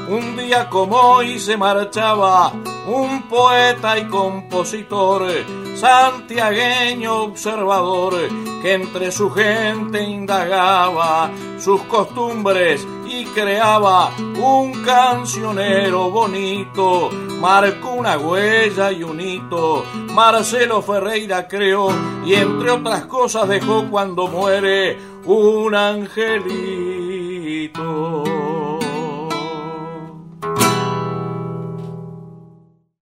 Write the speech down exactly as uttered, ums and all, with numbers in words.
Un día como hoy se marchaba un poeta y compositor, santiagueño observador, que entre su gente indagaba sus costumbres y creaba un cancionero bonito. Marcó una huella y un hito, Marcelo Ferreira creó, y entre otras cosas dejó cuando muere un angelito.